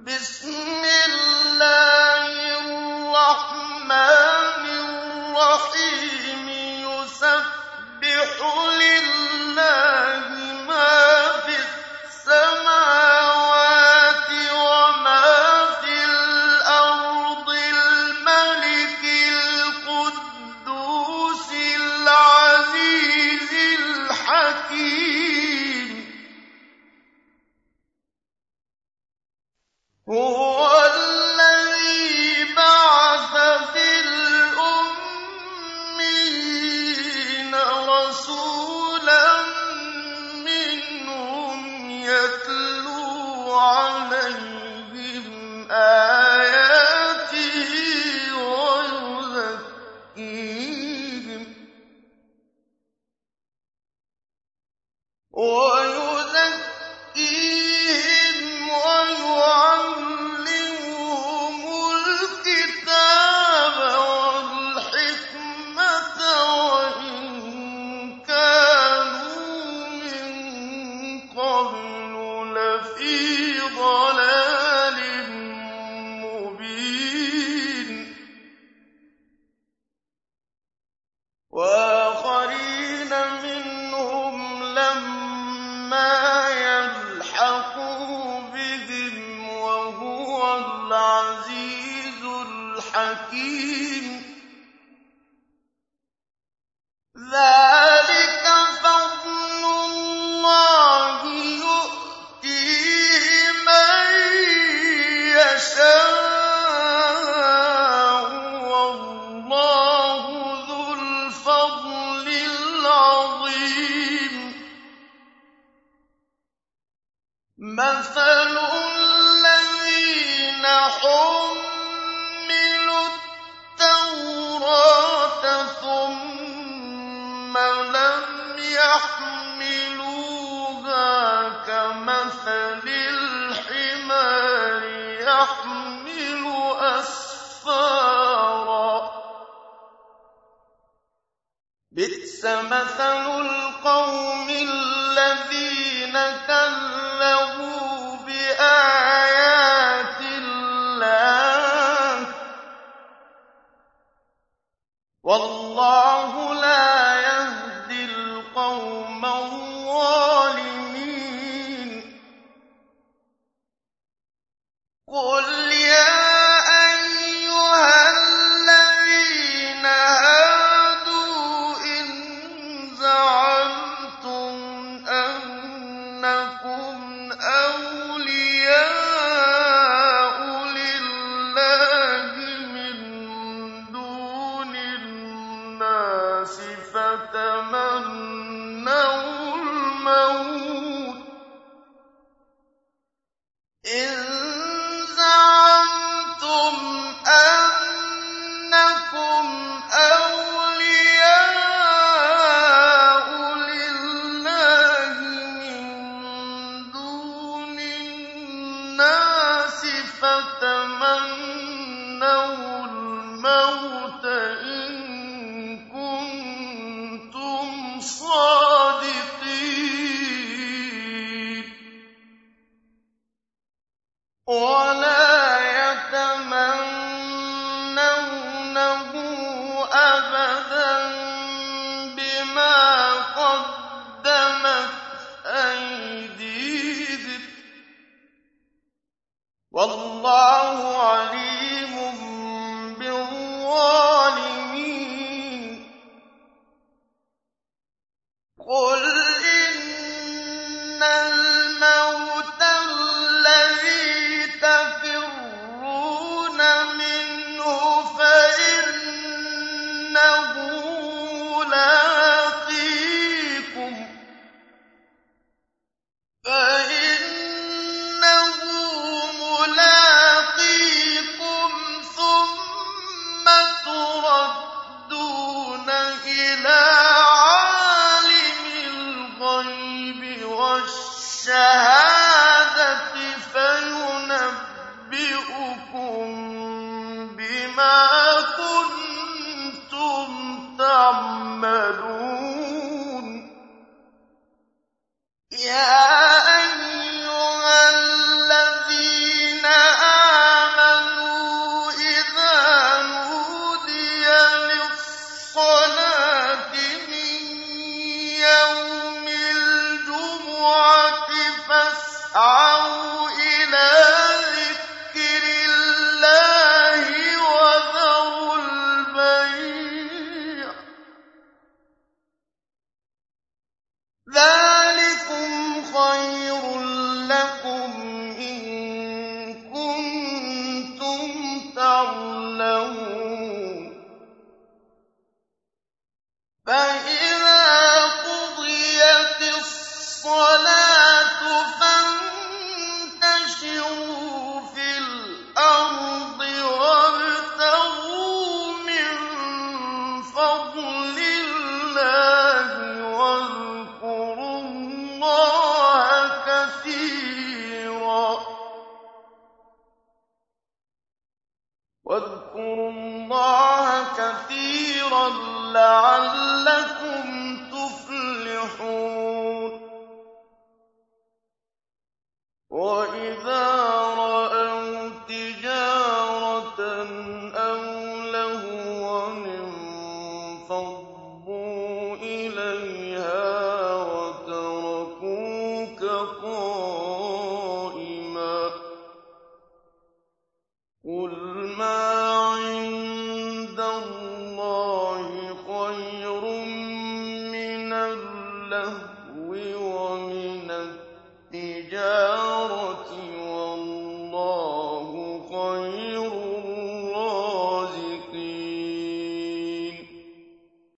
بسم الله الرحمن الرحيم يسبح لله ما في السماوات وما في الأرض الملك القدوس العزيز الحكيم هو الذي بعث في الأميين رسولا منهم يتلو عليهم آياته ويزكيهم ويعلمهم الكتاب والحكمة وإن كانوا من قبل لفي ضلال مبين وآخرين منهم لما يلحقوا بهم وهو العزيز الحكيم ذلك فضل الله يؤتيه من يشاء والله ذو الفضل العظيم مثل الذين حملوا التوراة ثم لم يحملوها كمثل الحمار يحمل أسفارا بئس مثل القوم الذين كذبوا بآيات الله والله لا يهدي القوم الظالمين قل يا أيها الذين هادوا إن زعمتم أنكم أولياء لله من دون الناس فتمنوا الموت إن زعمتم أنكم أولياء لله من دون الناس فتمنوا الموت إن كنتم صادقين ولا يتمنونه أبدا بما قدمت أيديهم والله عليم بالظالمين قل إن الموت الذي تفرون منه فإنه ملاقيكم وَاذْكُرُوا اللَّهَ كَثِيرًا لَّعَلَّكُمْ تُفْلِحُونَ وَإِذَا رَأَوْا تِجَارَةً أَوْ لَهْوًا انفَضُّوا إِلَيْهَا وَتَرَكُوكَ قَائِمًا ۚ قُلْ مَا عِندَ اللَّهِ خَيْرٌ مِّنَ اللَّهْوِ وَمِنَ